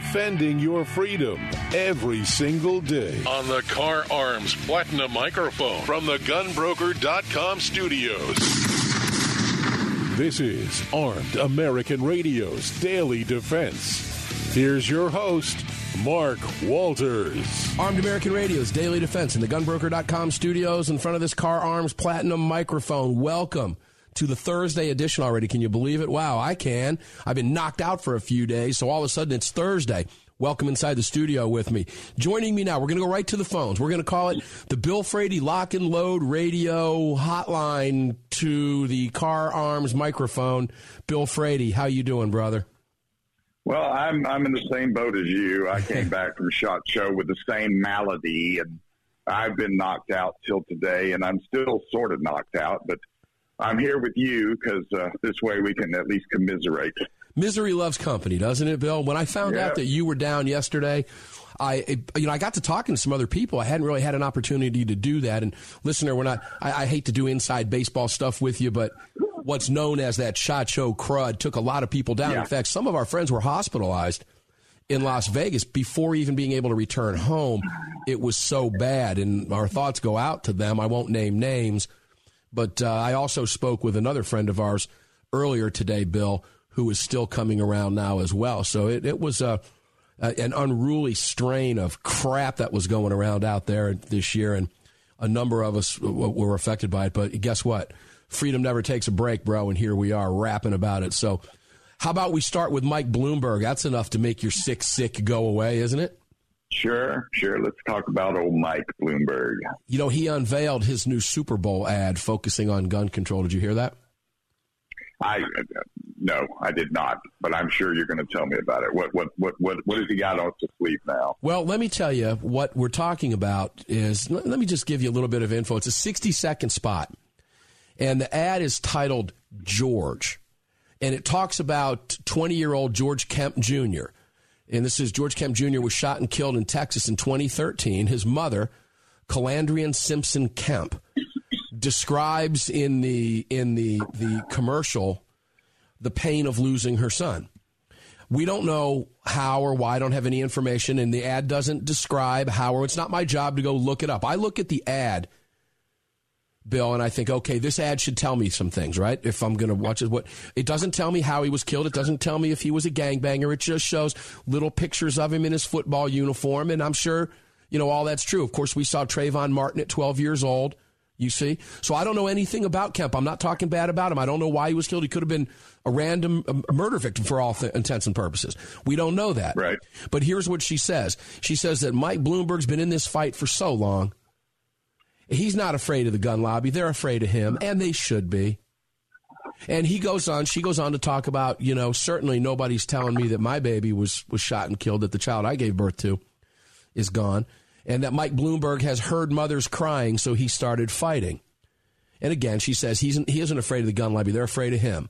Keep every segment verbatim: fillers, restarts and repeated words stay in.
defending your freedom every single day. On the Car Arms Platinum microphone from the gun broker dot com studios. This is Armed American Radio's Daily Defense. Here's your host, Mark Walters. Armed American Radio's Daily Defense in the gun broker dot com studios in front of this Car Arms Platinum microphone. Welcome to the Thursday edition already. Can you believe it? Wow, I can. I've been knocked out for a few days, so all of a sudden it's Thursday. Welcome inside the studio with me. Joining me now, we're going to go right to the phones. We're going to call it the Bill Frady Lock and Load Radio Hotline to the Car Arms microphone. Bill Frady, how you doing, brother? Well, I'm I'm in the same boat as you. I came back from SHOT Show with the same malady, and I've been knocked out till today, and I'm still sort of knocked out, but I'm here with you because uh, this way we can at least commiserate. Misery loves company, doesn't it, Bill? When I found yeah. out that you were down yesterday, I you know I got to talking to some other people. I hadn't really had an opportunity to do that. And listener, we're not. I, I hate to do inside baseball stuff with you, but what's known as that SHOT Show crud took a lot of people down. Yeah. In fact, some of our friends were hospitalized in Las Vegas before even being able to return home. It was so bad, and our thoughts go out to them. I won't name names, but uh, I also spoke with another friend of ours earlier today, Bill, who is still coming around now as well. So it, it was a, a an unruly strain of crap that was going around out there this year, and a number of us were affected by it. But guess what? Freedom never takes a break, bro, and here we are rapping about it. So how about we start with Mike Bloomberg? That's enough to make your sick, sick go away, isn't it? Sure, sure. Let's talk about old Mike Bloomberg. You know, he unveiled his new Super Bowl ad focusing on gun control. Did you hear that? I no, I did not, but I'm sure you're going to tell me about it. What what what what what has he got on to sleep now? Well, let me tell you what we're talking about is. Let me just give you a little bit of info. It's a sixty second spot, and the ad is titled George, and it talks about twenty year old George Kemp Junior And this is George Kemp Junior was shot and killed in Texas in twenty thirteen. His mother, Calandrian Simpson Kemp, describes in the in the the commercial the pain of losing her son. We don't know how or why. I don't have any information, and the ad doesn't describe how, or it's not my job to go look it up. I look at the ad, Bill, and I think, okay, this ad should tell me some things, right? If I'm going to watch it, what it doesn't tell me how he was killed. It doesn't tell me if he was a gangbanger. It just shows little pictures of him in his football uniform, and I'm sure, you know, all that's true. Of course, we saw Trayvon Martin at twelve years old. You see? So I don't know anything about Kemp. I'm not talking bad about him. I don't know why he was killed. He could have been a random a murder victim for all th- intents and purposes. We don't know that. Right. But here's what she says. She says that Mike Bloomberg's been in this fight for so long. He's not afraid of the gun lobby. They're afraid of him, and they should be. And he goes on, she goes on to talk about, you know, certainly nobody's telling me that my baby was, was shot and killed, that the child I gave birth to is gone. And that Mike Bloomberg has heard mothers crying, so he started fighting. And again, she says he's, he isn't afraid of the gun lobby. They're afraid of him.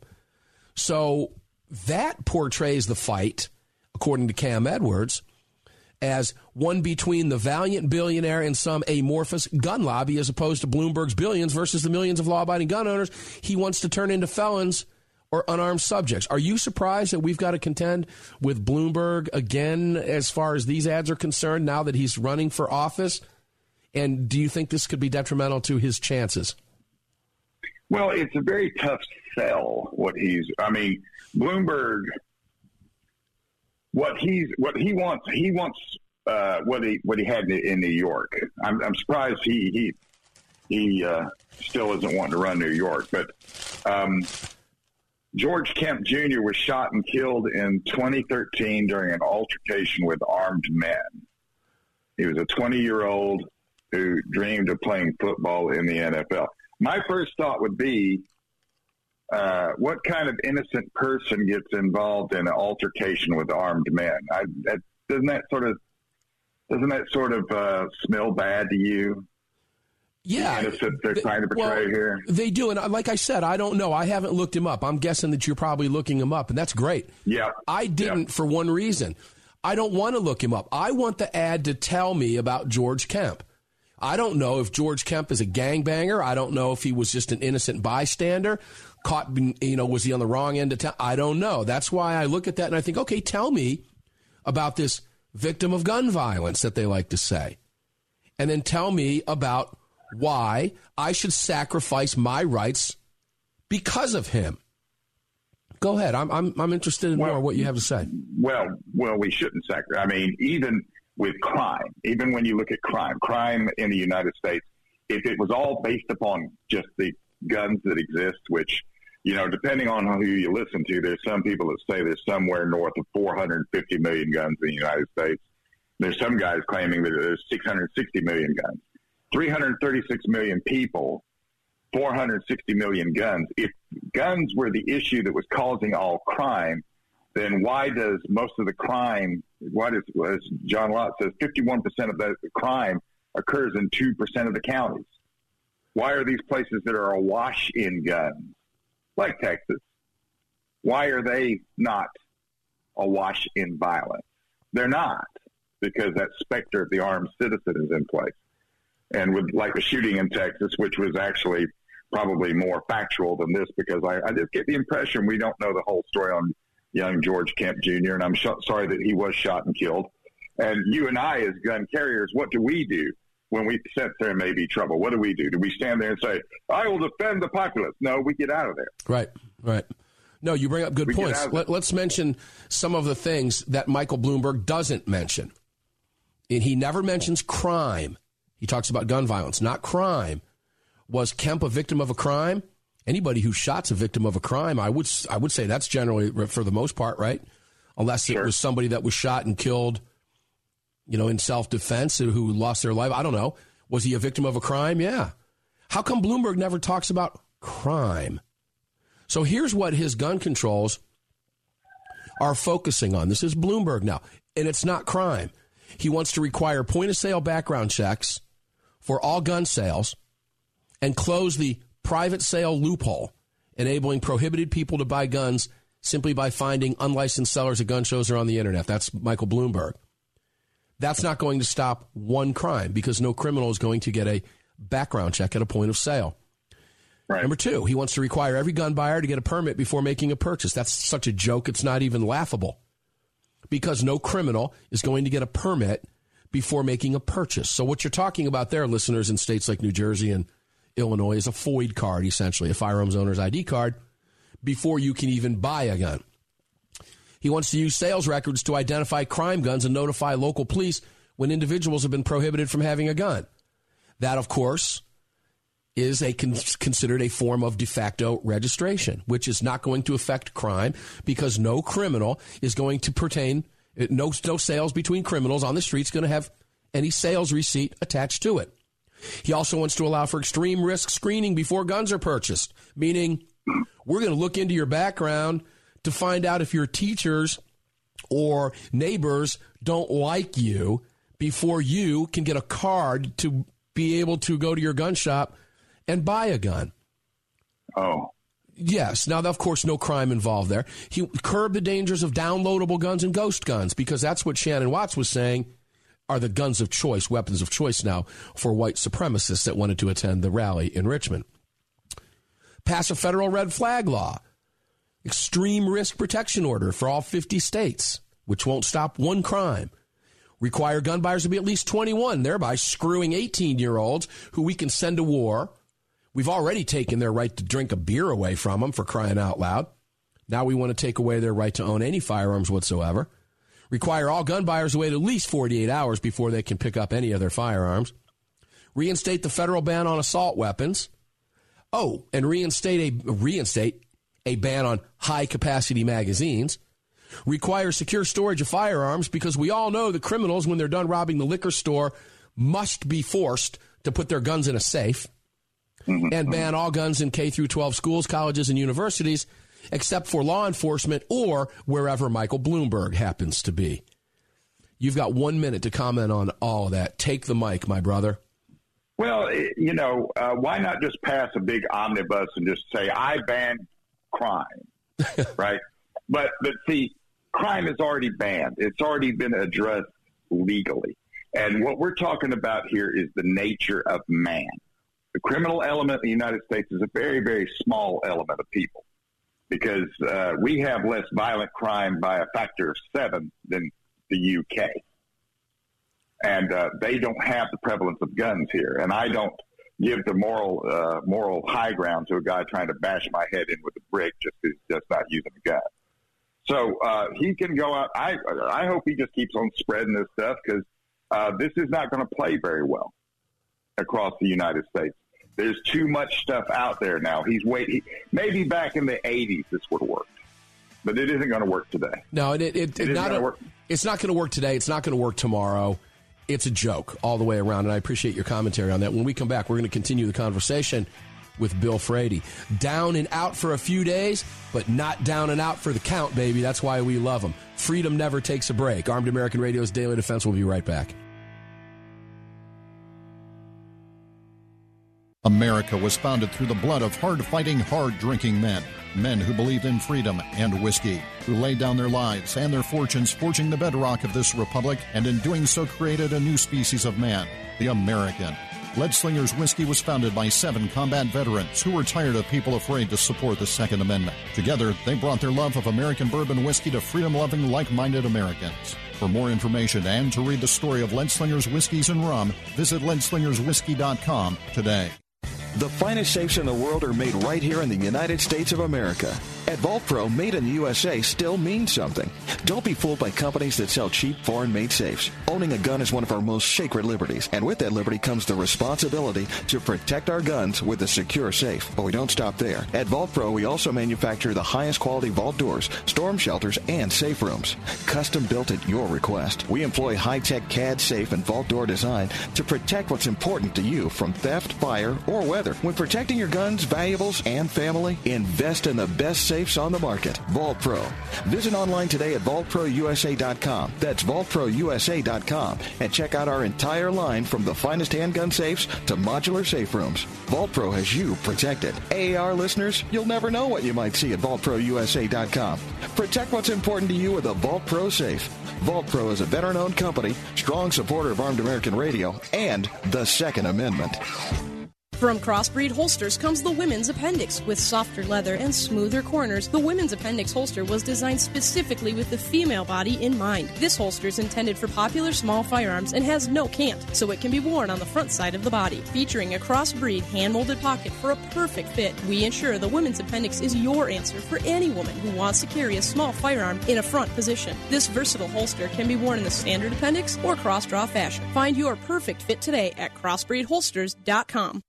So that portrays the fight, according to Cam Edwards, as one between the valiant billionaire and some amorphous gun lobby, as opposed to Bloomberg's billions versus the millions of law-abiding gun owners he wants to turn into felons or unarmed subjects. Are you surprised that we've got to contend with Bloomberg again as far as these ads are concerned now that he's running for office? And do you think this could be detrimental to his chances? Well, it's a very tough sell what he's – I mean, Bloomberg, what he's what he wants, he wants uh, what he what he had in, in New York. I'm, I'm surprised he he, he uh, still isn't wanting to run New York. But um, George Kemp Junior was shot and killed in twenty thirteen during an altercation with armed men. He was a twenty-year-old who dreamed of playing football in the N F L. My first thought would be, uh, what kind of innocent person gets involved in an altercation with armed men? I, that, doesn't that sort of doesn't that sort of uh, smell bad to you? Yeah, the innocent they're they, trying to portray well, here. They do, and like I said, I don't know. I haven't looked him up. I'm guessing that you're probably looking him up, and that's great. Yeah, I didn't yeah. for one reason. I don't want to look him up. I want the ad to tell me about George Kemp. I don't know if George Kemp is a gangbanger. I don't know if he was just an innocent bystander. Caught, you know, was he on the wrong end of town? I don't know. That's why I look at that and I think, okay, tell me about this victim of gun violence that they like to say, and then tell me about why I should sacrifice my rights because of him. Go ahead. I'm I'm I'm interested in well, more what you have to say. Well, well, we shouldn't sacrifice. I mean, even with crime, even when you look at crime, crime in the United States, if it was all based upon just the guns that exist, which, you know, depending on who you listen to, there's some people that say there's somewhere north of four hundred fifty million guns in the United States. There's some guys claiming that there's six hundred sixty million guns. three hundred thirty-six million people, four hundred sixty million guns. If guns were the issue that was causing all crime, then why does most of the crime, why does, as John Lott says, fifty-one percent of the crime occurs in two percent of the counties? Why are these places that are awash in guns, like Texas, why are they not awash in violence? They're not, because that specter of the armed citizen is in place. And with like the shooting in Texas, which was actually probably more factual than this, because I, I just get the impression we don't know the whole story on young George Kemp Junior, and I'm sh- sorry that he was shot and killed. And you and I, as gun carriers, what do we do when we sense there may be trouble? What do we do? Do we stand there and say, I will defend the populace? No, we get out of there. Right, right. No, you bring up good we points. Let, let's mention some of the things that Michael Bloomberg doesn't mention. And he never mentions crime. He talks about gun violence, not crime. Was Kemp a victim of a crime? Anybody who shot's a victim of a crime. I would I would say that's generally, for the most part, right? Unless sure. it was somebody that was shot and killed, you know, in self-defense, who lost their life. I don't know. Was he a victim of a crime? Yeah. How come Bloomberg never talks about crime? So here's what his gun controls are focusing on. This is Bloomberg now, and it's not crime. He wants to require point-of-sale background checks for all gun sales and close the private sale loophole, enabling prohibited people to buy guns simply by finding unlicensed sellers at gun shows or on the internet. That's Michael Bloomberg. That's not going to stop one crime, because no criminal is going to get a background check at a point of sale. Right. Number two, he wants to require every gun buyer to get a permit before making a purchase. That's such a joke, it's not even laughable, because no criminal is going to get a permit before making a purchase. So what you're talking about there, listeners, in states like New Jersey and Illinois, is a FOID card, essentially, a firearms owner's I D card, before you can even buy a gun. He wants to use sales records to identify crime guns and notify local police when individuals have been prohibited from having a gun. That, of course, is a con- considered a form of de facto registration, which is not going to affect crime, because no criminal is going to pertain, no, no sales between criminals on the street is going to have any sales receipt attached to it. He also wants to allow for extreme risk screening before guns are purchased, meaning we're going to look into your background to find out if your teachers or neighbors don't like you before you can get a card to be able to go to your gun shop and buy a gun. Oh. Yes. Now, of course, no crime involved there. He curbed the dangers of downloadable guns and ghost guns, because that's what Shannon Watts was saying are the guns of choice, weapons of choice now for white supremacists that wanted to attend the rally in Richmond. Pass a federal red flag law. Extreme risk protection order for all fifty states, which won't stop one crime. Require gun buyers to be at least twenty-one, thereby screwing eighteen-year-olds who we can send to war. We've already taken their right to drink a beer away from them, for crying out loud. Now we want to take away their right to own any firearms whatsoever. Require all gun buyers to wait at least forty-eight hours before they can pick up any of their firearms. Reinstate the federal ban on assault weapons. Oh, and reinstate a reinstate a ban on high-capacity magazines. Require secure storage of firearms, because we all know the criminals, when they're done robbing the liquor store, must be forced to put their guns in a safe. And ban all guns in K through twelve schools, colleges, and universities, except for law enforcement or wherever Michael Bloomberg happens to be. You've got one minute to comment on all of that. Take the mic, my brother. Well, you know, uh, why not just pass a big omnibus and just say, I ban crime, right? But, but see, crime is already banned. It's already been addressed legally. And what we're talking about here is the nature of man. The criminal element in the United States is a very, very small element of people, because uh, we have less violent crime by a factor of seven than the U K. And uh, they don't have the prevalence of guns here. And I don't give the moral uh, moral high ground to a guy trying to bash my head in with a brick just because he's just not using a gun. So uh, he can go out. I I hope he just keeps on spreading this stuff, because uh, this is not going to play very well across the United States. There's too much stuff out there now. He's waiting. Maybe back in the eighties this would have worked, but it isn't going to work today. No, it, it, it, it not a, work. It's not going to work today. It's not going to work tomorrow. It's a joke all the way around, and I appreciate your commentary on that. When we come back, we're going to continue the conversation with Bill Frady. Down and out for a few days, but not down and out for the count, baby. That's why we love him. Freedom never takes a break. Armed American Radio's Daily Defense. We'll be right back. America was founded through the blood of hard-fighting, hard-drinking men. Men who believed in freedom and whiskey, who laid down their lives and their fortunes forging the bedrock of this republic, and in doing so created a new species of man, the American. Leadslinger's Whiskey was founded by seven combat veterans who were tired of people afraid to support the Second Amendment. Together, they brought their love of American bourbon whiskey to freedom-loving, like-minded Americans. For more information and to read the story of Leadslinger's Whiskeys and Rum, visit leadslinger's whiskey dot com today. The finest safes in the world are made right here in the United States of America. At Vault Pro, made in the U S A still means something. Don't be fooled by companies that sell cheap, foreign-made safes. Owning a gun is one of our most sacred liberties, and with that liberty comes the responsibility to protect our guns with a secure safe. But we don't stop there. At Vault Pro, we also manufacture the highest quality vault doors, storm shelters, and safe rooms. Custom built at your request. We employ high-tech C A D safe and vault door design to protect what's important to you from theft, fire, or weather. When protecting your guns, valuables, and family, invest in the best safes on the market. Vault Pro. Visit online today at vault pro u s a dot com. That's vault pro u s a dot com. And check out our entire line from the finest handgun safes to modular safe rooms. Vault Pro has you protected. A A R listeners, you'll never know what you might see at vault pro u s a dot com. Protect what's important to you with a Vault Pro safe. Vault Pro is a veteran-owned company, strong supporter of Armed American Radio, and the Second Amendment. From Crossbreed Holsters comes the Women's Appendix. With softer leather and smoother corners, the Women's Appendix holster was designed specifically with the female body in mind. This holster is intended for popular small firearms and has no cant, so it can be worn on the front side of the body. Featuring a crossbreed hand-molded pocket for a perfect fit, we ensure the Women's Appendix is your answer for any woman who wants to carry a small firearm in a front position. This versatile holster can be worn in the standard appendix or cross-draw fashion. Find your perfect fit today at crossbreed holsters dot com.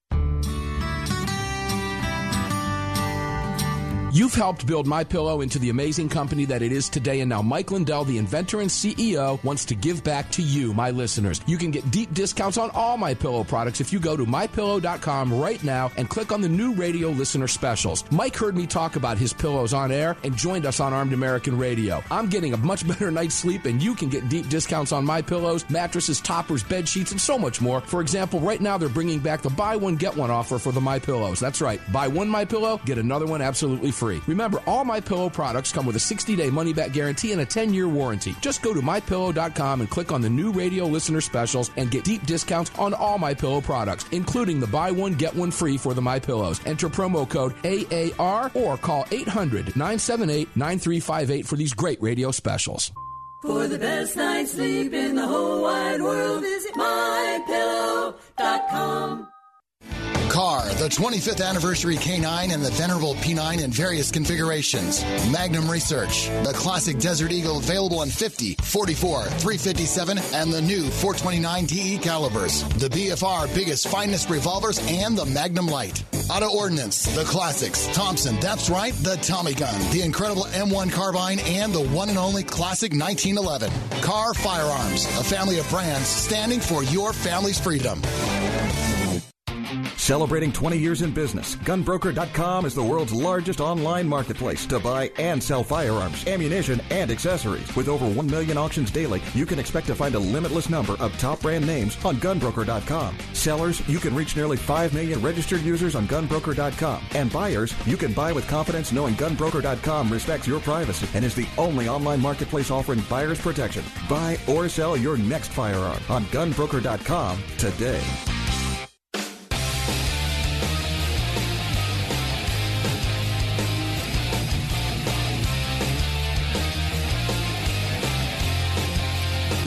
You've helped build MyPillow into the amazing company that it is today, and now Mike Lindell, the inventor and C E O, wants to give back to you, my listeners. You can get deep discounts on all MyPillow products if you go to my pillow dot com right now and click on the new radio listener specials. Mike heard me talk about his pillows on air and joined us on Armed American Radio. I'm getting a much better night's sleep, and you can get deep discounts on my pillows, mattresses, toppers, bed sheets, and so much more. For example, right now they're bringing back the buy one, get one offer for the MyPillows. That's right. Buy one MyPillow, get another one absolutely free. Remember, all MyPillow products come with a sixty-day money-back guarantee and a ten-year warranty. Just go to my pillow dot com and click on the new radio listener specials and get deep discounts on all MyPillow products, including the buy one, get one free for the MyPillows. Enter promo code A A R or call eight hundred, nine seven eight, nine three five eight for these great radio specials. For the best night's sleep in the whole wide world, visit my pillow dot com. Car, the twenty-fifth anniversary K nine and the venerable P nine in various configurations. Magnum Research, the classic Desert Eagle available in fifty, forty-four, three fifty-seven, and the new four twenty-nine T E calibers. The B F R biggest, finest revolvers and the Magnum Light. Auto Ordnance, the classics. Thompson, that's right, the Tommy gun, the incredible M one carbine, and the one and only classic nineteen eleven. Car Firearms, a family of brands standing for your family's freedom. Celebrating twenty years in business, gun broker dot com is the world's largest online marketplace to buy and sell firearms, ammunition, and accessories. With over one million auctions daily, you can expect to find a limitless number of top brand names on gun broker dot com. Sellers, you can reach nearly five million registered users on gun broker dot com. And buyers, you can buy with confidence knowing gun broker dot com respects your privacy and is the only online marketplace offering buyers protection. Buy or sell your next firearm on gun broker dot com today.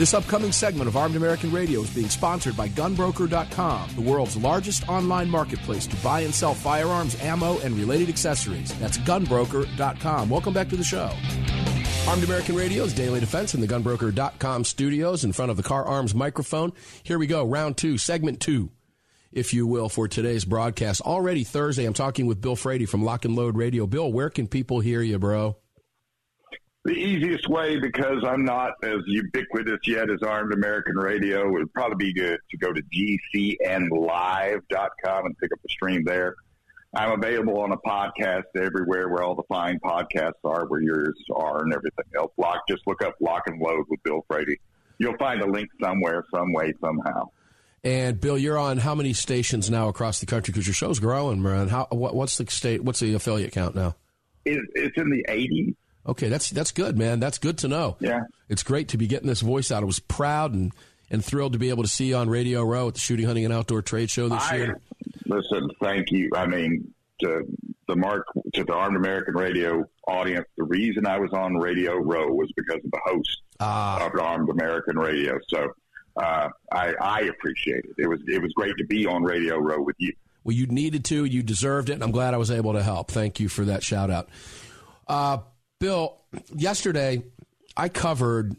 This upcoming segment of Armed American Radio is being sponsored by gun broker dot com, the world's largest online marketplace to buy and sell firearms, ammo, and related accessories. That's gun broker dot com. Welcome back to the show. Armed American Radio's Daily Defense in the gun broker dot com studios in front of the Car Arms microphone. Here we go, round two, segment two, if you will, for today's broadcast. Already Thursday, I'm talking with Bill Frady from Lock and Load Radio. Bill, where can people hear you, bro? The easiest way, because I'm not as ubiquitous yet as Armed American Radio, would probably be good to go to G C N live dot com and pick up the stream there. I'm available on a podcast everywhere where all the fine podcasts are, where yours are and everything else. Lock, just look up Lock and Load with Bill Frady. You'll find a link somewhere, some way, somehow. And Bill, you're on how many stations now across the country? Because your show's growing, man. How what, what's the state? What's the affiliate count now? It, it's in the eighties. Okay, that's that's good, man. That's good to know. Yeah, it's great to be getting this voice out. I was proud and, and thrilled to be able to see you on Radio Row at the Shooting, Hunting, and Outdoor Trade Show this I, year. Listen, thank you. I mean, to the Mark to the Armed American Radio audience, the reason I was on Radio Row was because of the host ah. of Armed American Radio. So uh, I, I appreciate it. It was it was great to be on Radio Row with you. Well, you needed to. You deserved it, and I'm glad I was able to help. Thank you for that shout out. Uh, Bill, yesterday I covered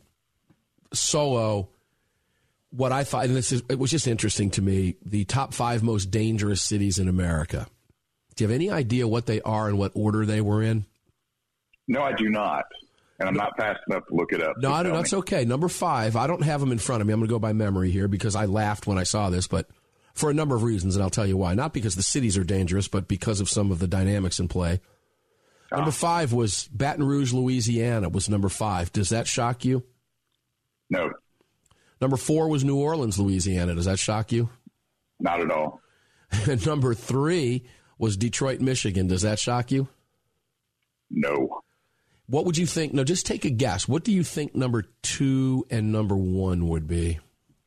solo what I thought, and this is, it was just interesting to me, the top five most dangerous cities in America. Do you have any idea what they are and what order they were in? No, I do not. And I'm not fast enough to look it up. No, so I don't, that's okay. Number five, I don't have them in front of me. I'm going to go by memory here because I laughed when I saw this, but for a number of reasons, and I'll tell you why. Not because the cities are dangerous, but because of some of the dynamics in play. Number five was Baton Rouge, Louisiana, was number five. Does that shock you? No. Number four was New Orleans, Louisiana. Does that shock you? Not at all. And number three was Detroit, Michigan. Does that shock you? No. What would you think? No, just take a guess. What do you think number two and number one would be?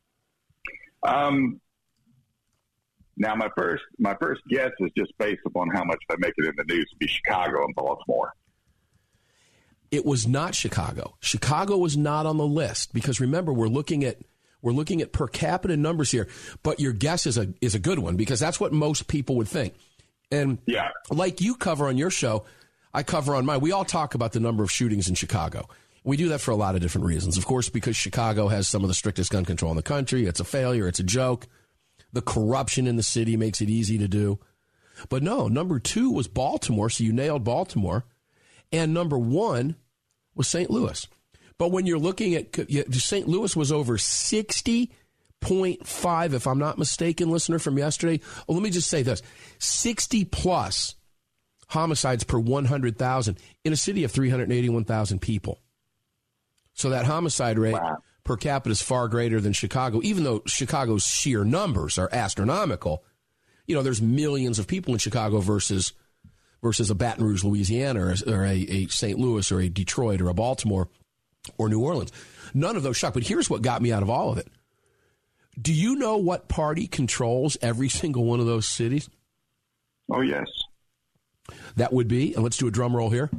Um. Now, my first my first guess is just based upon how much they make it in the news to be Chicago and Baltimore. It was not Chicago. Chicago was not on the list because remember we're looking at we're looking at per capita numbers here. But your guess is a is a good one because that's what most people would think. And yeah, like you cover on your show, I cover on mine. We all talk about the number of shootings in Chicago. We do that for a lot of different reasons. Of course, because Chicago has some of the strictest gun control in the country. It's a failure. It's a joke. The corruption in the city makes it easy to do. But no, number two was Baltimore, so you nailed Baltimore. And number one was Saint Louis. But when you're looking at Saint Louis was over sixty point five, if I'm not mistaken, listener from yesterday. Well, let me just say this. sixty plus homicides per one hundred thousand in a city of three hundred eighty-one thousand people. So that homicide rate wow. per capita is far greater than Chicago, even though Chicago's sheer numbers are astronomical. You know, there's millions of people in Chicago versus versus a Baton Rouge, Louisiana, or, a, or a, a Saint Louis, or a Detroit, or a Baltimore, or New Orleans. None of those shock. But here's what got me out of all of it. Do you know what party controls every single one of those cities? Oh, yes. That would be, and let's do a drum roll here.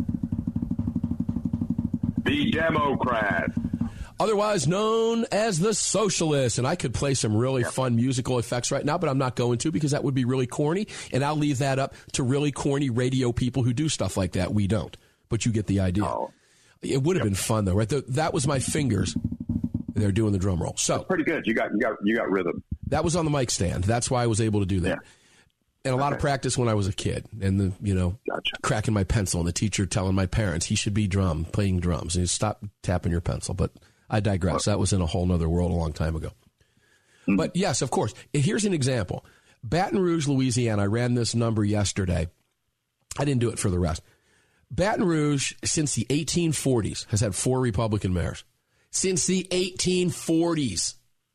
The Democrat. Otherwise known as the Socialists. And I could play some really yep. fun musical effects right now, but I'm not going to because that would be really corny. And I'll leave that up to really corny radio people who do stuff like that. We don't. But you get the idea. Oh. It would have yep. been fun, though, right? The, that was my fingers. They're doing the drum roll. So that's pretty good. You got you got you got rhythm. That was on the mic stand. That's why I was able to do that. Yeah. And a lot okay. of practice when I was a kid, and the you know gotcha. cracking my pencil, and the teacher telling my parents he should be drum playing drums, and you stop tapping your pencil. But I digress. That was in a whole other world a long time ago. Mm-hmm. But yes, of course. Here's an example: Baton Rouge, Louisiana. I ran this number yesterday. I didn't do it for the rest. Baton Rouge, since the eighteen forties, has had four Republican mayors. Since the eighteen forties,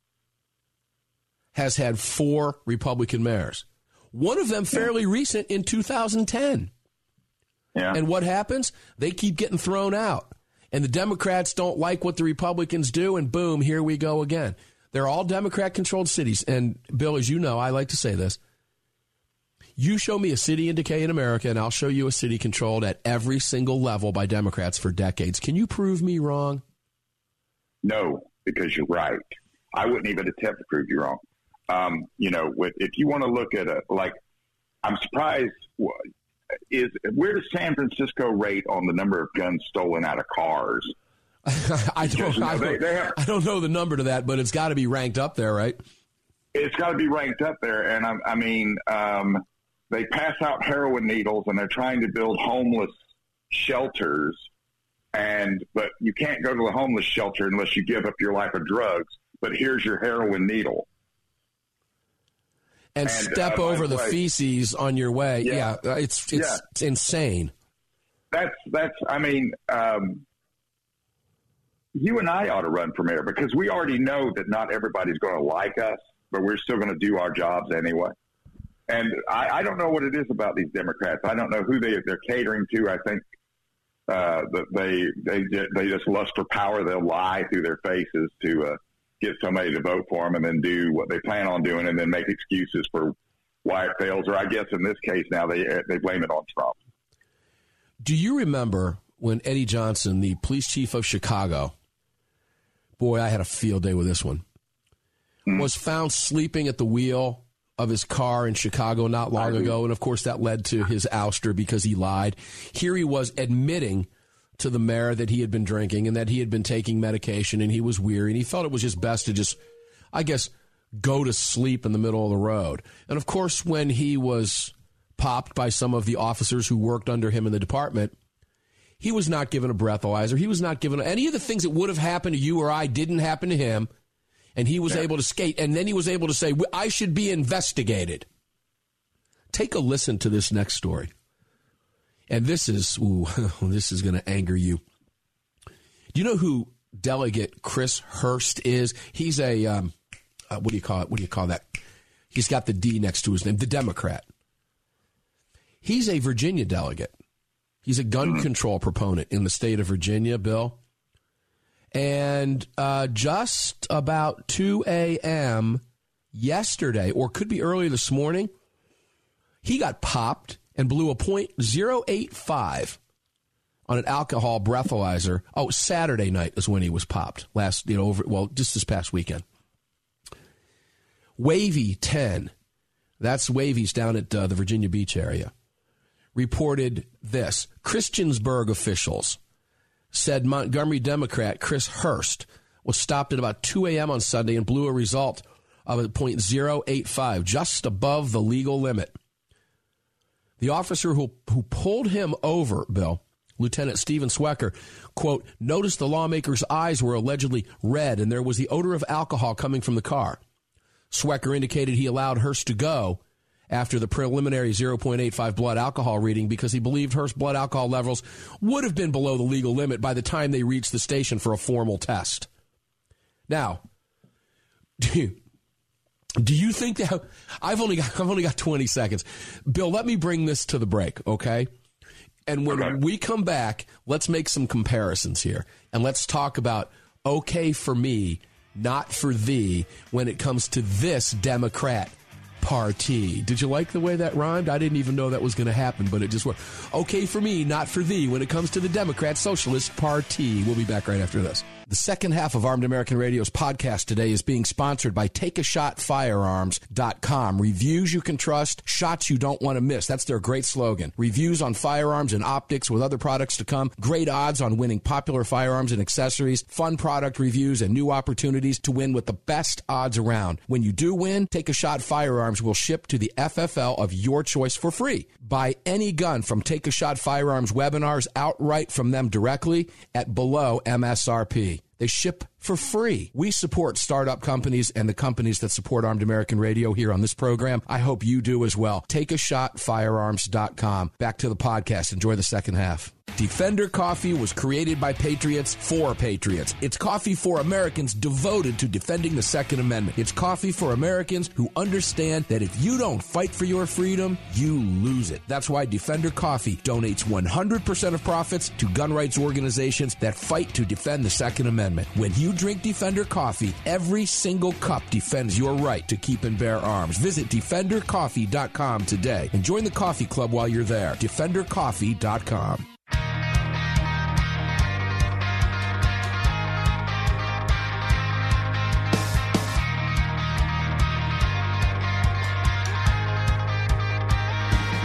has had four Republican mayors. One of them fairly recent in two thousand ten. Yeah. And what happens? They keep getting thrown out. And the Democrats don't like what the Republicans do, and boom, here we go again. They're all Democrat-controlled cities. And, Bill, as you know, I like to say this. You show me a city in decay in America, and I'll show you a city controlled at every single level by Democrats for decades. Can you prove me wrong? No. because you're right. I wouldn't even attempt to prove you wrong. Um, you know, with, if you want to look at a, like, I'm surprised, is where does San Francisco rate on the number of guns stolen out of cars? I don't, know, I, they, don't they have, I don't know the number to that, but it's got to be ranked up there, right? It's got to be ranked up there. And I, I mean, um, they pass out heroin needles and they're trying to build homeless shelters. And, but you can't go to the homeless shelter unless you give up your life of drugs. But here's your heroin needle. And, and step uh, over the way, feces on your way. Yeah, yeah it's it's, yeah. it's insane. That's, that's, I mean, um, you and I ought to run for mayor because we already know that not everybody's going to like us, but we're still going to do our jobs anyway. And I, I don't know what it is about these Democrats. I don't know who they, they're catering to. I think uh, that they, they, they just lust for power. They'll lie through their faces to uh, get somebody to vote for them and then do what they plan on doing and then make excuses for why it fails. Or I guess in this case now they they blame it on Trump. Do you remember when Eddie Johnson, the police chief of Chicago, boy, I had a field day with this one, mm. was found sleeping at the wheel of his car in Chicago not long ago. And, of course, that led to his ouster because he lied. Here he was admitting to the mayor that he had been drinking and that he had been taking medication and he was weary. And he felt it was just best to just, I guess, go to sleep in the middle of the road. And, of course, when he was popped by some of the officers who worked under him in the department, he was not given a breathalyzer. He was not given any of the things that would have happened to you or I didn't happen to him. And he was yeah. able to skate. And then he was able to say, I should be investigated. Take a listen to this next story. And this is, ooh, this is going to anger you. Do you know who Delegate Chris Hurst is? He's a, um, uh, what do you call it? What do you call that? He's got the D next to his name, the Democrat. He's a Virginia delegate. He's a gun control proponent in the state of Virginia, Bill. And uh, just about two a.m. yesterday, or could be early this morning, he got popped and blew a point zero eight five on an alcohol breathalyzer. Oh, Saturday night is when he was popped. Last, you know, over well, just this past weekend. Wavy ten, that's Wavy's down at uh, the Virginia Beach area, reported this. Christiansburg officials said Montgomery Democrat Chris Hurst was stopped at about two a.m. on Sunday and blew a result of a point zero eight five, just above the legal limit. The officer who who pulled him over, Bill, Lieutenant Stephen Swecker, quote, noticed the lawmaker's eyes were allegedly red and there was the odor of alcohol coming from the car. Swecker indicated he allowed Hurst to go after the preliminary zero point eight five blood alcohol reading because he believed Hurst's blood alcohol levels would have been below the legal limit by the time they reached the station for a formal test. Now, do you, do you think that I've only got I've only got twenty seconds. Bill, let me bring this to the break, okay? And when okay. we come back, let's make some comparisons here and let's talk about okay for me, not for thee when it comes to this Democrat party. Did you like the way that rhymed? I didn't even know that was going to happen, but it just worked. Okay for me, not for thee when it comes to the Democrat Socialist Party. We'll be back right after this. The second half of Armed American Radio's podcast today is being sponsored by take a shot firearms dot com. Reviews you can trust, shots you don't want to miss. That's their great slogan. Reviews on firearms and optics with other products to come. Great odds on winning popular firearms and accessories. Fun product reviews and new opportunities to win with the best odds around. When you do win, Take a Shot Firearms will ship to the F F L of your choice for free. Buy any gun from Take a Shot Firearms webinars outright from them directly at below M S R P. They ship for free. We support startup companies and the companies that support Armed American Radio here on this program. I hope you do as well. take a shot firearms dot com. Back to the podcast. Enjoy the second half. Defender Coffee was created by patriots for patriots. It's coffee for Americans devoted to defending the Second Amendment. It's coffee for Americans who understand that if you don't fight for your freedom, you lose it. That's why Defender Coffee donates one hundred percent of profits to gun rights organizations that fight to defend the Second Amendment. When you drink Defender Coffee, every single cup defends your right to keep and bear arms. Visit defender coffee dot com today and join the coffee club while you're there. defender coffee dot com.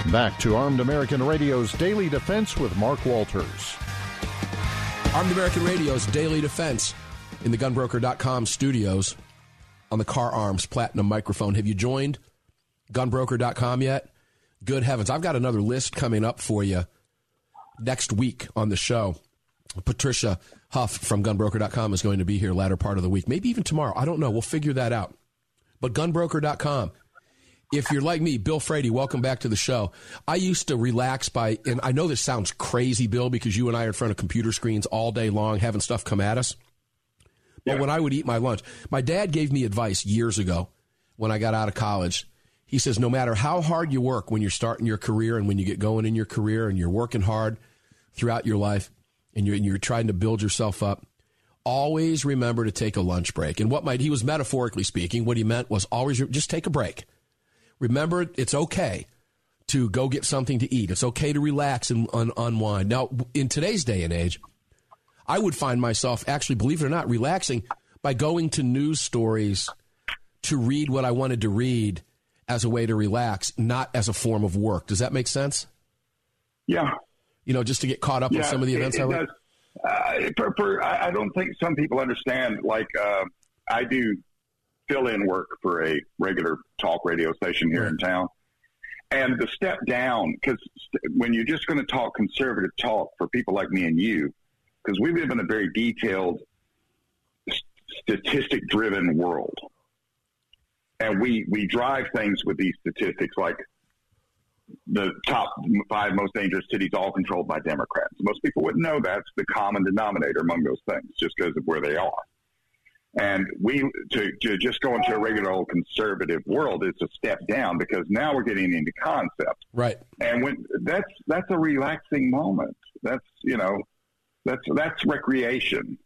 Back to Armed American Radio's Daily Defense with Mark Walters. Armed American Radio's Daily Defense in the gun broker dot com studios on the Car Arms Platinum microphone. Have you joined gun broker dot com yet? Good heavens. I've got another list coming up for you next week on the show. Patricia Huff from gun broker dot com is going to be here latter part of the week, maybe even tomorrow. I don't know. We'll figure that out. But gun broker dot com. If you're like me, Bill Frady, welcome back to the show. I used to relax by, and I know this sounds crazy, Bill, because you and I are in front of computer screens all day long having stuff come at us. But yeah. When I would eat my lunch, my dad gave me advice years ago when I got out of college. He says, no matter how hard you work when you're starting your career and when you get going in your career and you're working hard throughout your life and you're, and you're trying to build yourself up, always remember to take a lunch break. And what might, he was metaphorically speaking, what he meant was always just take a break. Remember, it's okay to go get something to eat. It's okay to relax and un- unwind. Now, in today's day and age, I would find myself actually, believe it or not, relaxing by going to news stories to read what I wanted to read as a way to relax, not as a form of work. Does that make sense? Yeah. You know, just to get caught up yeah, with some of the events it, it I read? Uh, for, for, I don't think some people understand, like uh, I do fill-in work for a regular talk radio station here right. in town. And the step down, because when you're just going to talk conservative talk for people like me and you, because we live in a very detailed, statistic-driven world. And we, we drive things with these statistics like the top five most dangerous cities all controlled by Democrats. Most people wouldn't know that's the common denominator among those things just because of where they are. And we to, to just go into a regular old conservative world is a step down because now we're getting into concept. Right. And when that's that's a relaxing moment. That's you know, that's that's recreation.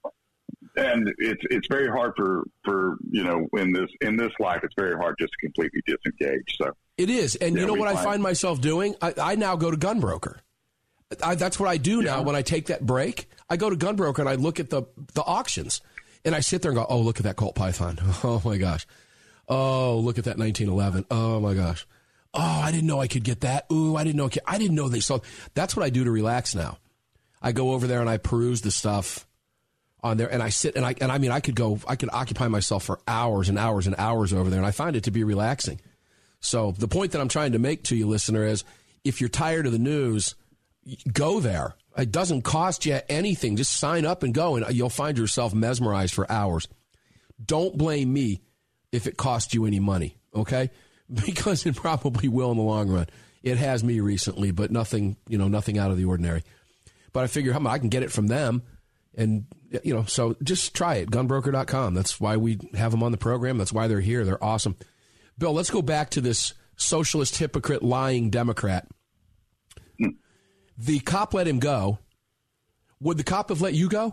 And it's it's very hard for, for you know in this in this life it's very hard just to completely disengage. So it is. And yeah, you know what find, I find myself doing? I, I now go to Gunbroker. I, that's what I do now yeah. when I take that break. I go to Gunbroker and I look at the the auctions. And I sit there and go, oh, look at that Colt Python. Oh, my gosh. Oh, look at that nineteen eleven. Oh, my gosh. Oh, I didn't know I could get that. Ooh, I didn't know. I didn't know they sold. That's what I do to relax now. I go over there and I peruse the stuff on there. And I sit and I, and I mean, I could go, I could occupy myself for hours and hours and hours over there. And I find it to be relaxing. So the point that I'm trying to make to you, listener, is if you're tired of the news, go there. It doesn't cost you anything. Just sign up and go, and you'll find yourself mesmerized for hours. Don't blame me if it costs you any money, okay? Because it probably will in the long run. It has me recently, but nothing, you know, nothing out of the ordinary. But I figure, how I can get it from them, and you know, so just try it. gun broker dot com. That's why we have them on the program. That's why they're here. They're awesome. Bill, let's go back to this socialist, hypocrite, lying Democrat. The cop let him go. Would the cop have let you go?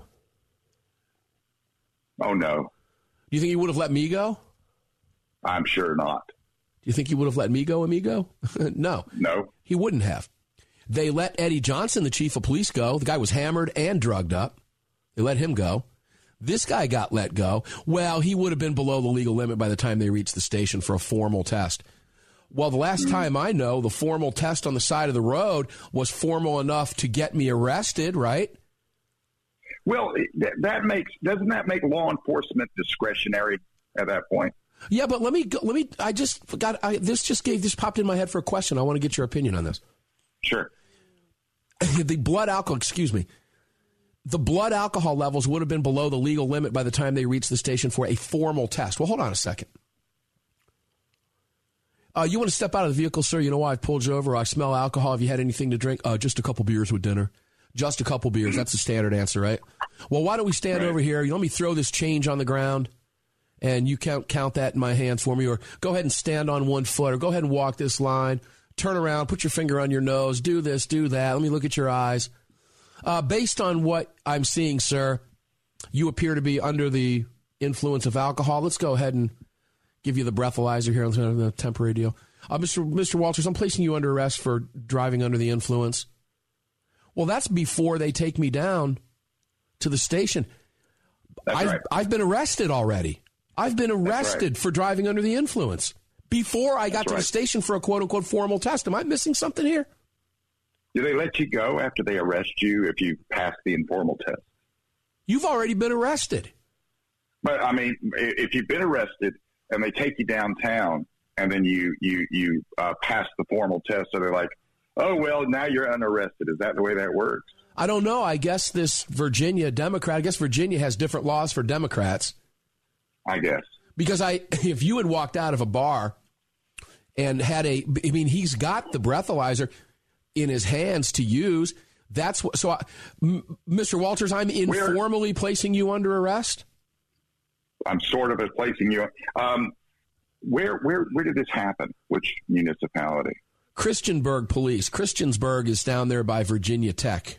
Oh, no. Do you think he would have let me go? I'm sure not. Do you think he would have let me go, amigo? No. No. He wouldn't have. They let Eddie Johnson, the chief of police, go. The guy was hammered and drugged up. They let him go. This guy got let go. Well, he would have been below the legal limit by the time they reached the station for a formal test. Well, the last time I know, the formal test on the side of the road was formal enough to get me arrested, right? Well, that, that makes doesn't that make law enforcement discretionary at that point? Yeah, but let me go, let me. I just forgot. I, this just gave this popped in my head for a question. I want to get your opinion on this. Sure. The blood alcohol. Excuse me. The blood alcohol levels would have been below the legal limit by the time they reached the station for a formal test. Well, hold on a second. Uh, you want to step out of the vehicle, sir? You know why I pulled you over? I smell alcohol. Have you had anything to drink? Uh, just a couple beers with dinner. Just a couple beers. That's the standard answer, right? Well, why don't we stand right over here? You let me throw this change on the ground, and you count count that in my hands for me. Or go ahead and stand on one foot, or go ahead and walk this line. Turn around, put your finger on your nose. Do this, do that. Let me look at your eyes. Uh, based on what I'm seeing, sir, you appear to be under the influence of alcohol. Let's go ahead and give you the breathalyzer here on the temporary deal. Uh, Mister Mister Walters, I'm placing you under arrest for driving under the influence. Well, that's before they take me down to the station. That's I've, right. I've been arrested already. I've been arrested right. for driving under the influence before I got That's to right. the station for a quote-unquote formal test. Am I missing something here? Do they let you go after they arrest you if you pass the informal test? You've already been arrested. But, I mean, if you've been arrested and they take you downtown and then you, you, you uh, pass the formal test, so they're like, oh, well, now you're unarrested. Is that the way that works? I don't know. I guess this Virginia Democrat, I guess Virginia has different laws for Democrats. I guess. Because I, if you had walked out of a bar and had a, I mean, he's got the breathalyzer in his hands to use. That's what, so, I, M- Mister Walters, I'm informally Where, placing you under arrest? I'm sort of placing you. Um, where, where, where did this happen? Which municipality? Christiansburg Police. Christiansburg is down there by Virginia Tech.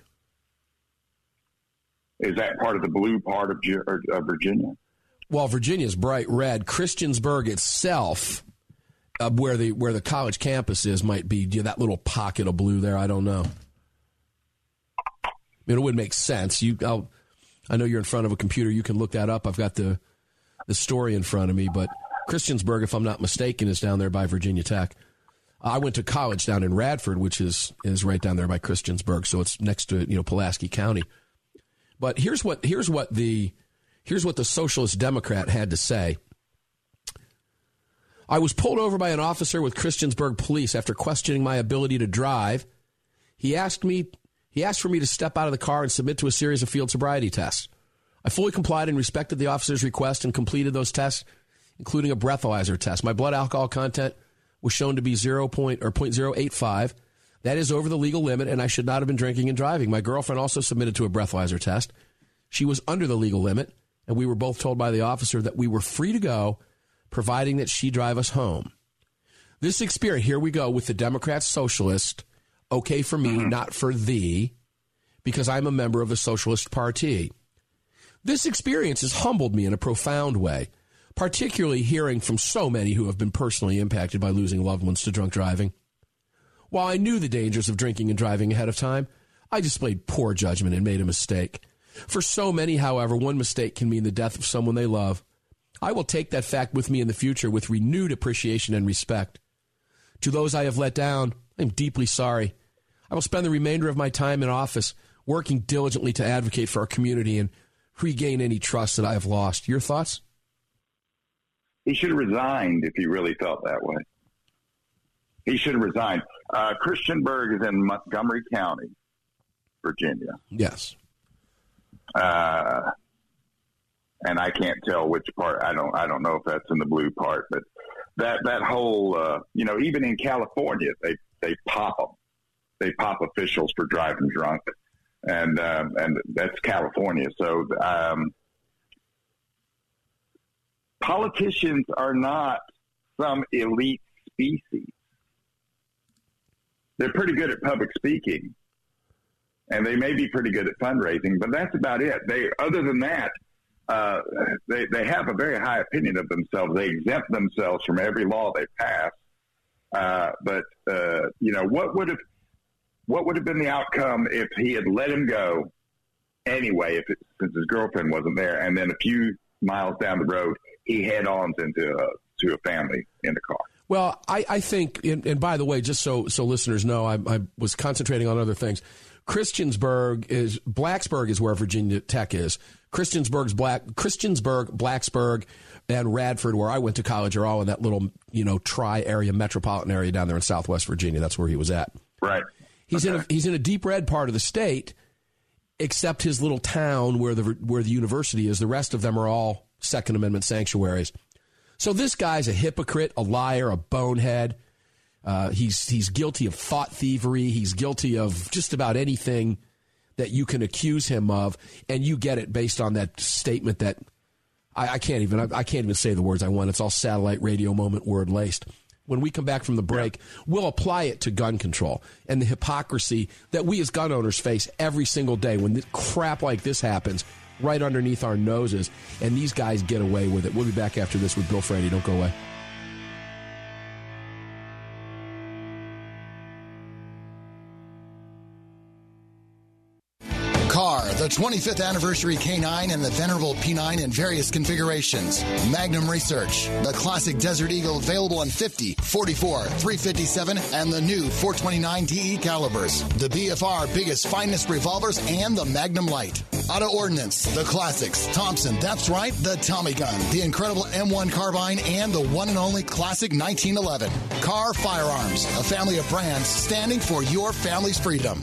Is that part of the blue part of, of Virginia? Well, Virginia's bright red. Christiansburg itself, uh, where the where the college campus is, might be you know, that little pocket of blue there. I don't know. I mean, it would make sense. You, I'll, I know you're in front of a computer. You can look that up. I've got the the story in front of me. But Christiansburg, if I'm not mistaken, is down there by Virginia Tech. I went to college down in Radford, which is is right down there by Christiansburg, so it's next to you know Pulaski County. But here's what here's what the here's what the Socialist Democrat had to say. I was pulled over by an officer with Christiansburg Police after questioning my ability to drive. He asked me he asked for me to step out of the car and submit to a series of field sobriety tests. I fully complied and respected the officer's request and completed those tests, including a breathalyzer test. My blood alcohol content was shown to be zero point or zero point zero eight five. That is over the legal limit, and I should not have been drinking and driving. My girlfriend also submitted to a breathalyzer test. She was under the legal limit, and we were both told by the officer that we were free to go, providing that she drive us home. This experience, here we go with the Democrat Socialist, okay for me, mm-hmm. not for thee, because I'm a member of the Socialist Party. This experience has humbled me in a profound way, particularly hearing from so many who have been personally impacted by losing loved ones to drunk driving. While I knew the dangers of drinking and driving ahead of time, I displayed poor judgment and made a mistake. For so many, however, one mistake can mean the death of someone they love. I will take that fact with me in the future with renewed appreciation and respect. To those I have let down, I am deeply sorry. I will spend the remainder of my time in office working diligently to advocate for our community and regain any trust that I have lost. Your thoughts? He should have resigned if he really felt that way. He should have resigned. Uh, Christiansburg is in Montgomery County, Virginia. Yes. Uh, and I can't tell which part. I don't. I don't know if that's in the blue part, but that that whole, uh, you know, even in California, they they pop them. They pop officials for driving drunk, and um, and that's California. So. Um, Politicians are not some elite species. They're pretty good at public speaking, and they may be pretty good at fundraising, but that's about it. They, other than that, uh, they they have a very high opinion of themselves. They exempt themselves from every law they pass. Uh, but uh, you know, what would have what would have been the outcome if he had let him go anyway? If it, since his girlfriend wasn't there, and then a few miles down the road, he head-ons into a, to a family in the car. Well, I, I think, and, and by the way, just so so listeners know, I, I was concentrating on other things. Christiansburg is, Blacksburg is where Virginia Tech is. Christiansburg's Black, Christiansburg, Blacksburg, and Radford, where I went to college, are all in that little, you know, tri-area, metropolitan area down there in Southwest Virginia. That's where he was at. Right. He's okay. in a, he's in a deep red part of the state, except his little town where the where the university is. The rest of them are all Second Amendment sanctuaries. So this guy's a hypocrite, a liar, a bonehead. Uh, he's he's guilty of thought thievery. He's guilty of just about anything that you can accuse him of, and you get it based on that statement that I, I can't even I, I can't even say the words I want. It's all satellite radio moment word laced. When we come back from the break, we'll apply it to gun control and the hypocrisy that we as gun owners face every single day when this crap like this happens right underneath our noses, and these guys get away with it. We'll be back after this with Bill Frady. Don't go away. Car, the the twenty-fifth Anniversary K nine and the venerable P nine in various configurations. Magnum Research, the classic Desert Eagle available in fifty, forty-four, three fifty-seven, and the new four twenty-nine D E calibers. The B F R biggest, finest revolvers, and the Magnum Light. Auto Ordnance, the classics. Thompson, that's right, the Tommy gun. The incredible M one carbine, and the one and only classic nineteen eleven. Carr Firearms, a family of brands standing for your family's freedom.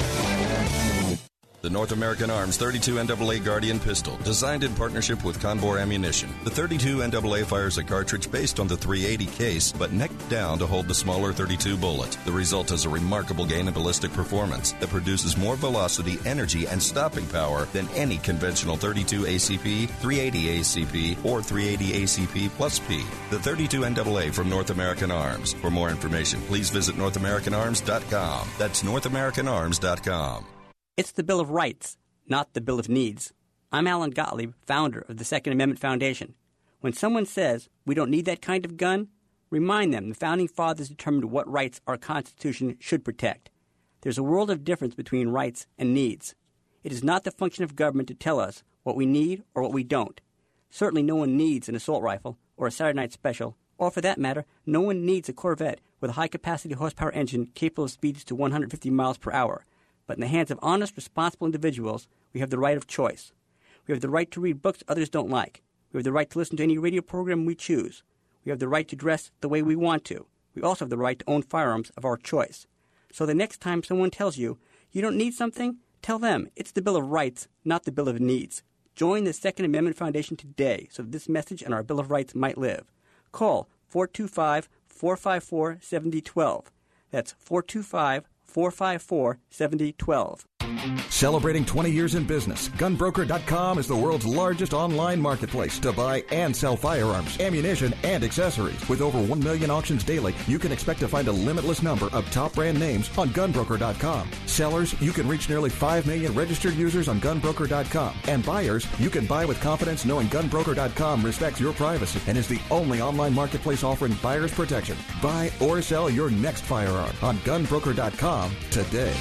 The North American Arms thirty-two N double A Guardian pistol, designed in partnership with Conbor Ammunition. The thirty-two N double A fires a cartridge based on the three eighty case, but neck down to hold the smaller thirty-two bullet. The result is a remarkable gain in ballistic performance that produces more velocity, energy, and stopping power than any conventional thirty-two A C P, three eighty A C P, or three eighty A C P plus P. The thirty-two N double A from North American Arms. For more information, please visit north american arms dot com. That's north american arms dot com. It's the Bill of Rights, not the Bill of Needs. I'm Alan Gottlieb, founder of the Second Amendment Foundation. When someone says we don't need that kind of gun, remind them the Founding Fathers determined what rights our Constitution should protect. There's a world of difference between rights and needs. It is not the function of government to tell us what we need or what we don't. Certainly no one needs an assault rifle or a Saturday Night Special, or for that matter, no one needs a Corvette with a high-capacity horsepower engine capable of speeds to one hundred fifty miles per hour. But in the hands of honest, responsible individuals, we have the right of choice. We have the right to read books others don't like. We have the right to listen to any radio program we choose. We have the right to dress the way we want to. We also have the right to own firearms of our choice. So the next time someone tells you, you don't need something, tell them it's the Bill of Rights, not the Bill of Needs. Join the Second Amendment Foundation today so that this message and our Bill of Rights might live. Call four two five, four five four, seven zero one two. That's four two five, four five four, seven zero one two. Celebrating twenty years in business, gun broker dot com is the world's largest online marketplace to buy and sell firearms, ammunition, and accessories. With over one million auctions daily, you can expect to find a limitless number of top brand names on gun broker dot com. Sellers, you can reach nearly five million registered users on gun broker dot com. And buyers, you can buy with confidence knowing gun broker dot com respects your privacy and is the only online marketplace offering buyers protection. Buy or sell your next firearm on gun broker dot com today.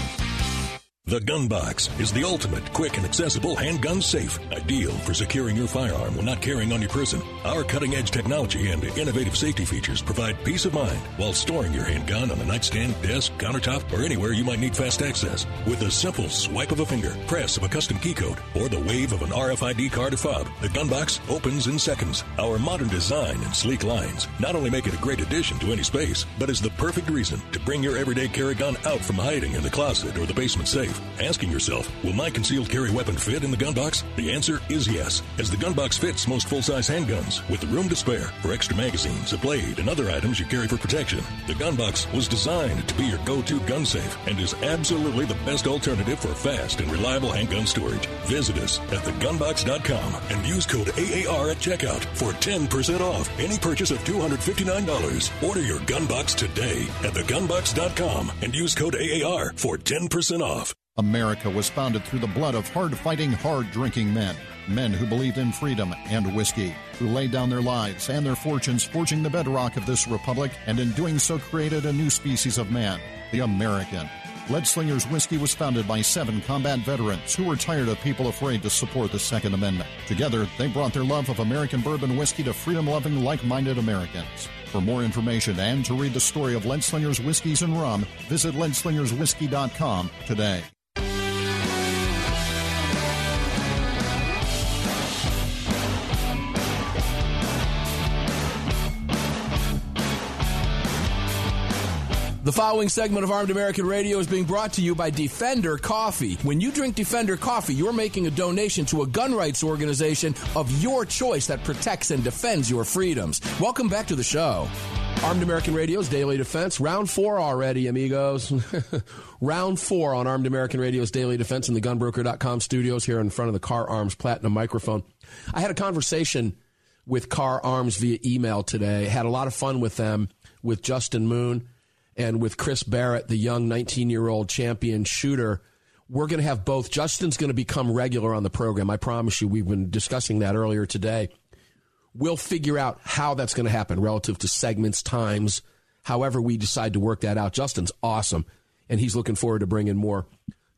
The Gun Box is the ultimate, quick, and accessible handgun safe, ideal for securing your firearm when not carrying on your person. Our cutting-edge technology and innovative safety features provide peace of mind while storing your handgun on a nightstand, desk, countertop, or anywhere you might need fast access. With a simple swipe of a finger, press of a custom key code, or the wave of an R F I D card or fob, the Gun Box opens in seconds. Our modern design and sleek lines not only make it a great addition to any space, but is the perfect reason to bring your everyday carry gun out from hiding in the closet or the basement safe. Asking yourself, will my concealed carry weapon fit in the gun box? The answer is yes, as the gun box fits most full-size handguns with room to spare for extra magazines, a blade, and other items you carry for protection. The gun box was designed to be your go-to gun safe and is absolutely the best alternative for fast and reliable handgun storage. Visit us at the gun box dot com and use code A A R at checkout for ten percent off any purchase of two hundred fifty-nine dollars. Order your gun box today at the gun box dot com and use code A A R for ten percent off. America was founded through the blood of hard-fighting, hard-drinking men. Men who believed in freedom and whiskey, who laid down their lives and their fortunes forging the bedrock of this republic, and in doing so created a new species of man, the American. Leadslingers Whiskey was founded by seven combat veterans who were tired of people afraid to support the Second Amendment. Together, they brought their love of American bourbon whiskey to freedom-loving, like-minded Americans. For more information and to read the story of Leadslingers Whiskeys and Rum, visit lead slingers whiskey dot com today. The following segment of Armed American Radio is being brought to you by Defender Coffee. When you drink Defender Coffee, you're making a donation to a gun rights organization of your choice that protects and defends your freedoms. Welcome back to the show. Armed American Radio's Daily Defense. Round four already, amigos. Round four on Armed American Radio's Daily Defense in the gun broker dot com studios here in front of the Carr Arms Platinum microphone. I had a conversation with Carr Arms via email today. Had a lot of fun with them, with Justin Moon and with Chris Barrett, the young nineteen-year-old champion shooter. We're going to have both. Justin's going to become regular on the program. I promise you. We've been discussing that earlier today. We'll figure out how that's going to happen relative to segments, times, however we decide to work that out. Justin's awesome, and he's looking forward to bringing more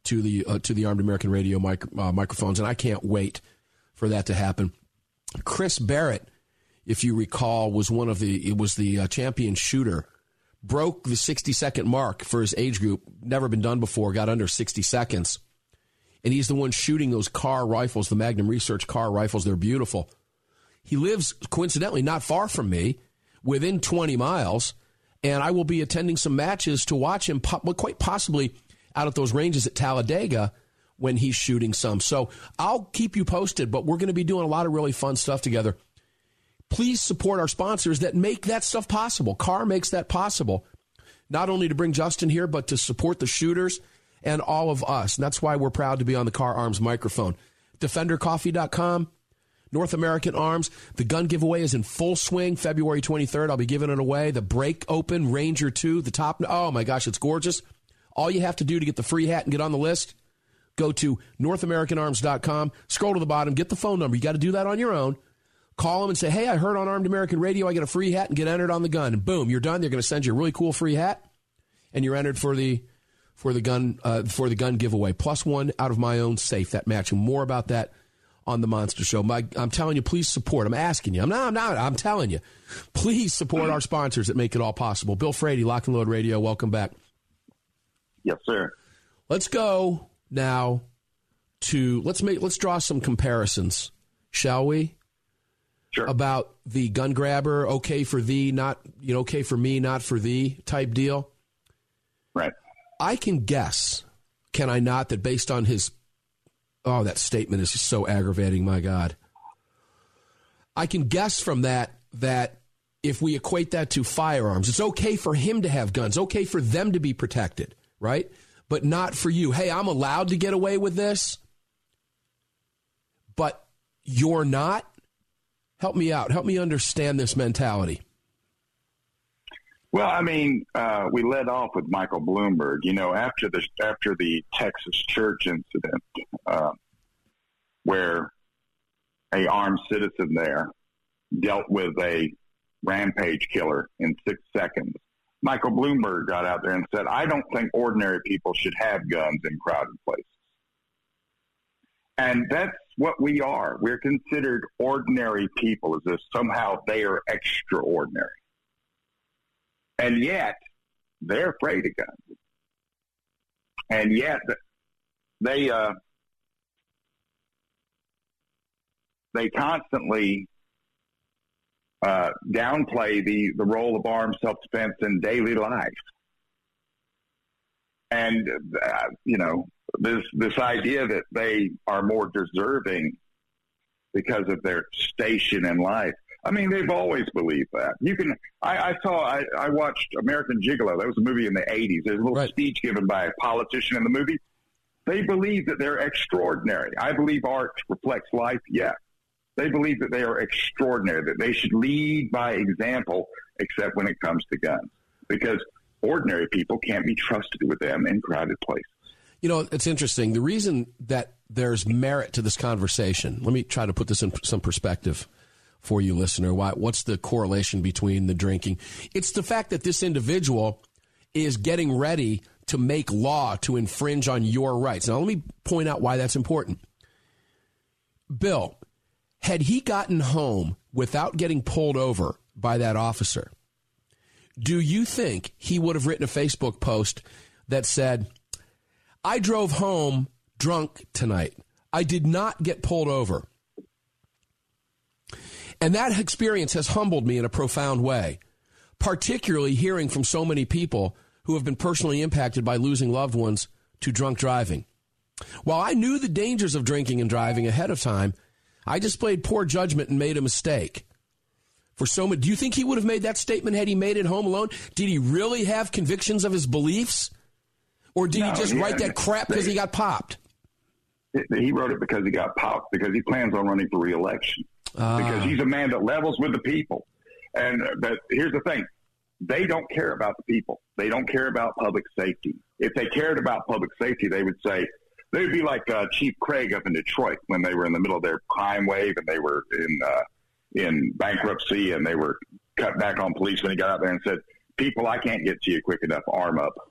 to the uh, to the Armed American Radio mic- uh, microphones, and I can't wait for that to happen. Chris Barrett, if you recall, was one of the it was the uh, champion shooter, broke the sixty second mark for his age group, never been done before, got under sixty seconds, and he's the one shooting those Kahr rifles, the Magnum Research Kahr rifles. They're beautiful. He lives coincidentally not far from me, within twenty miles, and I will be attending some matches to watch him, quite possibly out at those ranges at Talladega when he's shooting some. So I'll keep you posted, but we're going to be doing a lot of really fun stuff together. Please support our sponsors that make that stuff possible. Kahr makes that possible, not only to bring Justin here, but to support the shooters and all of us. And that's why we're proud to be on the Kahr Arms microphone. Defender Coffee dot com, North American Arms. The gun giveaway is in full swing February twenty-third. I'll be giving it away. The Break Open Ranger two, the top. Oh, my gosh, it's gorgeous. All you have to do to get the free hat and get on the list, go to North American Arms dot com, scroll to the bottom, get the phone number. You got to do that on your own. Call them and say, hey, I heard on Armed American Radio I get a free hat, and get entered on the gun. And boom, you're done. They're going to send you a really cool free hat, and you're entered for the for the gun uh, for the gun giveaway. Plus one out of my own safe, that matching. More about that on the Monster Show. My, I'm telling you, please support. I'm asking you. I'm not, I'm not. I'm telling you. Please support our sponsors that make it all possible. Bill Frady, Lock and Load Radio, welcome back. Yes, sir. Let's go now to let's make let's draw some comparisons, shall we? Sure. About the gun grabber, okay for thee, not you know, okay for me, not for thee type deal. Right. I can guess, can I not, that based on his oh, that statement is just so aggravating, my God. I can guess from that that if we equate that to firearms, it's okay for him to have guns, okay for them to be protected. Right? But not for you. Hey, I'm allowed to get away with this, but you're not? Help me out. Help me understand this mentality. Well, I mean, uh, we led off with Michael Bloomberg. You know, after the after the Texas church incident, uh, where a armed citizen there dealt with a rampage killer in six seconds, Michael Bloomberg got out there and said, I don't think ordinary people should have guns in crowded places. And that's what we are. We're considered ordinary people, as if somehow they are extraordinary. And yet, they're afraid of guns. And yet, they uh, they constantly Uh, downplay the, the role of armed self-defense in daily life. And, uh, you know, this this idea that they are more deserving because of their station in life. I mean, they've always believed that. You can. I, I saw. I, I watched American Gigolo. That was a movie in the eighties. There's a little right. speech given by a politician in the movie. They believe that they're extraordinary. I believe art reflects life. Yeah. They believe that they are extraordinary, that they should lead by example, except when it comes to guns, because ordinary people can't be trusted with them in crowded places. You know, it's interesting. The reason that there's merit to this conversation, let me try to put this in some perspective for you, listener. Why, what's the correlation between the drinking? It's the fact that this individual is getting ready to make law to infringe on your rights. Now, let me point out why that's important. Bill, had he gotten home without getting pulled over by that officer, do you think he would have written a Facebook post that said, I drove home drunk tonight. I did not get pulled over. And that experience has humbled me in a profound way, particularly hearing from so many people who have been personally impacted by losing loved ones to drunk driving. While I knew the dangers of drinking and driving ahead of time, I displayed poor judgment and made a mistake. For so many, do you think he would have made that statement had he made it home alone? Did he really have convictions of his beliefs? Or did no, he just he write that crap because he got popped? He wrote it because he got popped, because he plans on running for re-election. Uh, because he's a man that levels with the people. And but here's the thing. They don't care about the people. They don't care about public safety. If they cared about public safety, they would say, they would be like uh, Chief Craig up in Detroit when they were in the middle of their crime wave and they were in uh, in bankruptcy and they were cut back on police when he got out there and said, people, I can't get to you quick enough, arm up.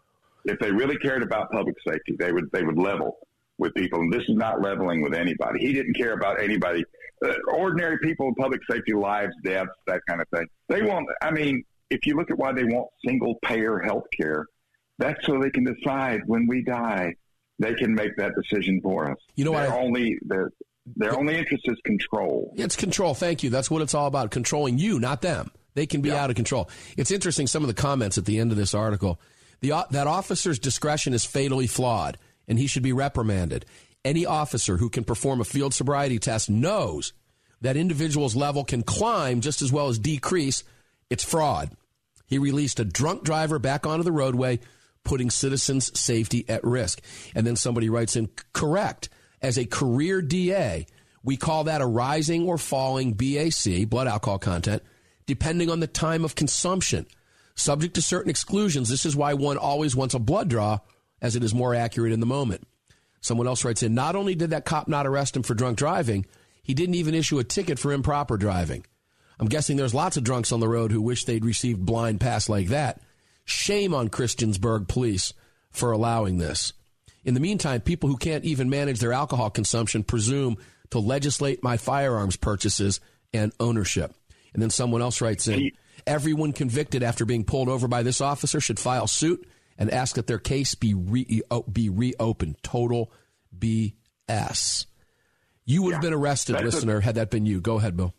If they really cared about public safety, they would they would level with people. And this is not leveling with anybody. He didn't care about anybody, uh, ordinary people, public safety, lives, deaths, that kind of thing. They want, I mean, if you look at why they want single-payer health care, that's so they can decide when we die, they can make that decision for us. You know, their I, only their their only interest is control. It's control. Thank you. That's what it's all about, controlling you, not them. They can be yeah. out of control. It's interesting, some of the comments at the end of this article. The, that officer's discretion is fatally flawed, and he should be reprimanded. Any officer who can perform a field sobriety test knows that individuals' level can climb just as well as decrease. It's fraud. He released a drunk driver back onto the roadway, putting citizens' safety at risk. And then somebody writes in, correct. As a career D A, we call that a rising or falling B A C, blood alcohol content, depending on the time of consumption. Subject to certain exclusions, this is why one always wants a blood draw, as it is more accurate in the moment. Someone else writes in, not only did that cop not arrest him for drunk driving, he didn't even issue a ticket for improper driving. I'm guessing there's lots of drunks on the road who wish they'd received blind pass like that. Shame on Christiansburg police for allowing this. In the meantime, people who can't even manage their alcohol consumption presume to legislate my firearms purchases and ownership. And then someone else writes in, everyone convicted after being pulled over by this officer should file suit and ask that their case be re- be reopened. Total B S. You would yeah, have been arrested, listener, a, had that been you. Go ahead, Bill.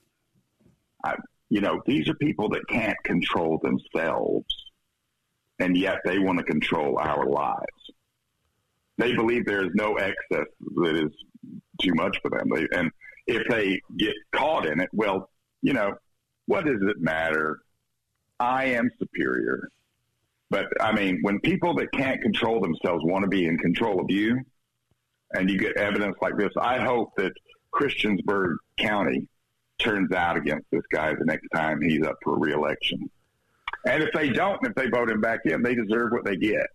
I, you know, these are people that can't control themselves, and yet they want to control our lives. They believe there is no excess that is too much for them. They, and if they get caught in it, well, you know, what does it matter? I am superior. But, I mean, when people that can't control themselves want to be in control of you, and you get evidence like this, I hope that Christiansburg County turns out against this guy the next time he's up for re-election. And if they don't, if they vote him back in, they deserve what they get.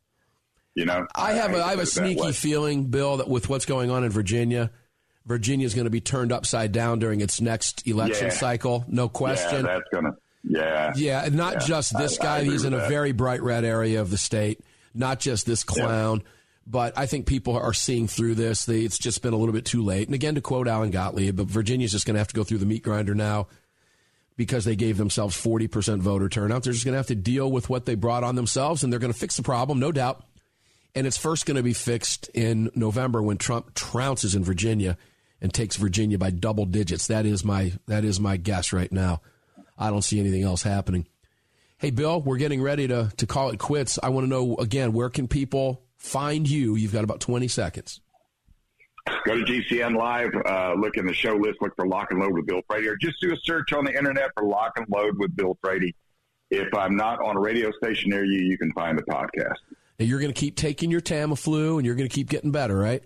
You know, I have a, I have a sneaky feeling, Bill, that with what's going on in Virginia, Virginia is going to be turned upside down during its next election yeah. cycle. No question. Yeah, that's going to, yeah. Yeah, and not yeah. just this I, guy. I he's in a that. very bright red area of the state. Not just this clown. Yeah. But I think people are seeing through this. They, it's just been a little bit too late. And again, to quote Alan Gottlieb, but Virginia's just going to have to go through the meat grinder now because they gave themselves forty percent voter turnout. They're just going to have to deal with what they brought on themselves, and they're going to fix the problem, no doubt. And it's first going to be fixed in November when Trump trounces in Virginia and takes Virginia by double digits. That is my that is my guess right now. I don't see anything else happening. Hey, Bill, we're getting ready to, to call it quits. I want to know, again, where can people find you? You've got about twenty seconds. Go to G C N Live, uh, look in the show list, look for Lock and Load with Bill Frady, or just do a search on the internet for Lock and Load with Bill Frady. If I'm not on a radio station near you, you can find the podcast. Now, you're going to keep taking your Tamiflu, and you're going to keep getting better, right?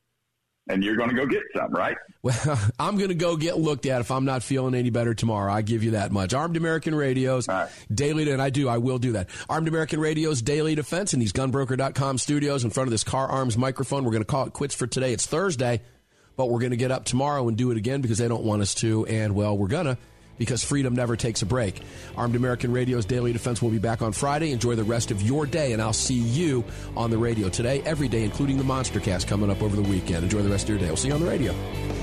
And you're going to go get some, right? Well, I'm going to go get looked at if I'm not feeling any better tomorrow. I give you that much. Armed American Radio's right. Daily, and I do, I will do that. Armed American Radio's Daily Defense in these gun broker dot com studios in front of this Car Arms microphone. We're going to call it quits for today. It's Thursday, but we're going to get up tomorrow and do it again because they don't want us to, and, well, we're going to. Because freedom never takes a break. Armed American Radio's Daily Defense will be back on Friday. Enjoy the rest of your day, and I'll see you on the radio today, every day, including the Monster Cast coming up over the weekend. Enjoy the rest of your day. We'll see you on the radio.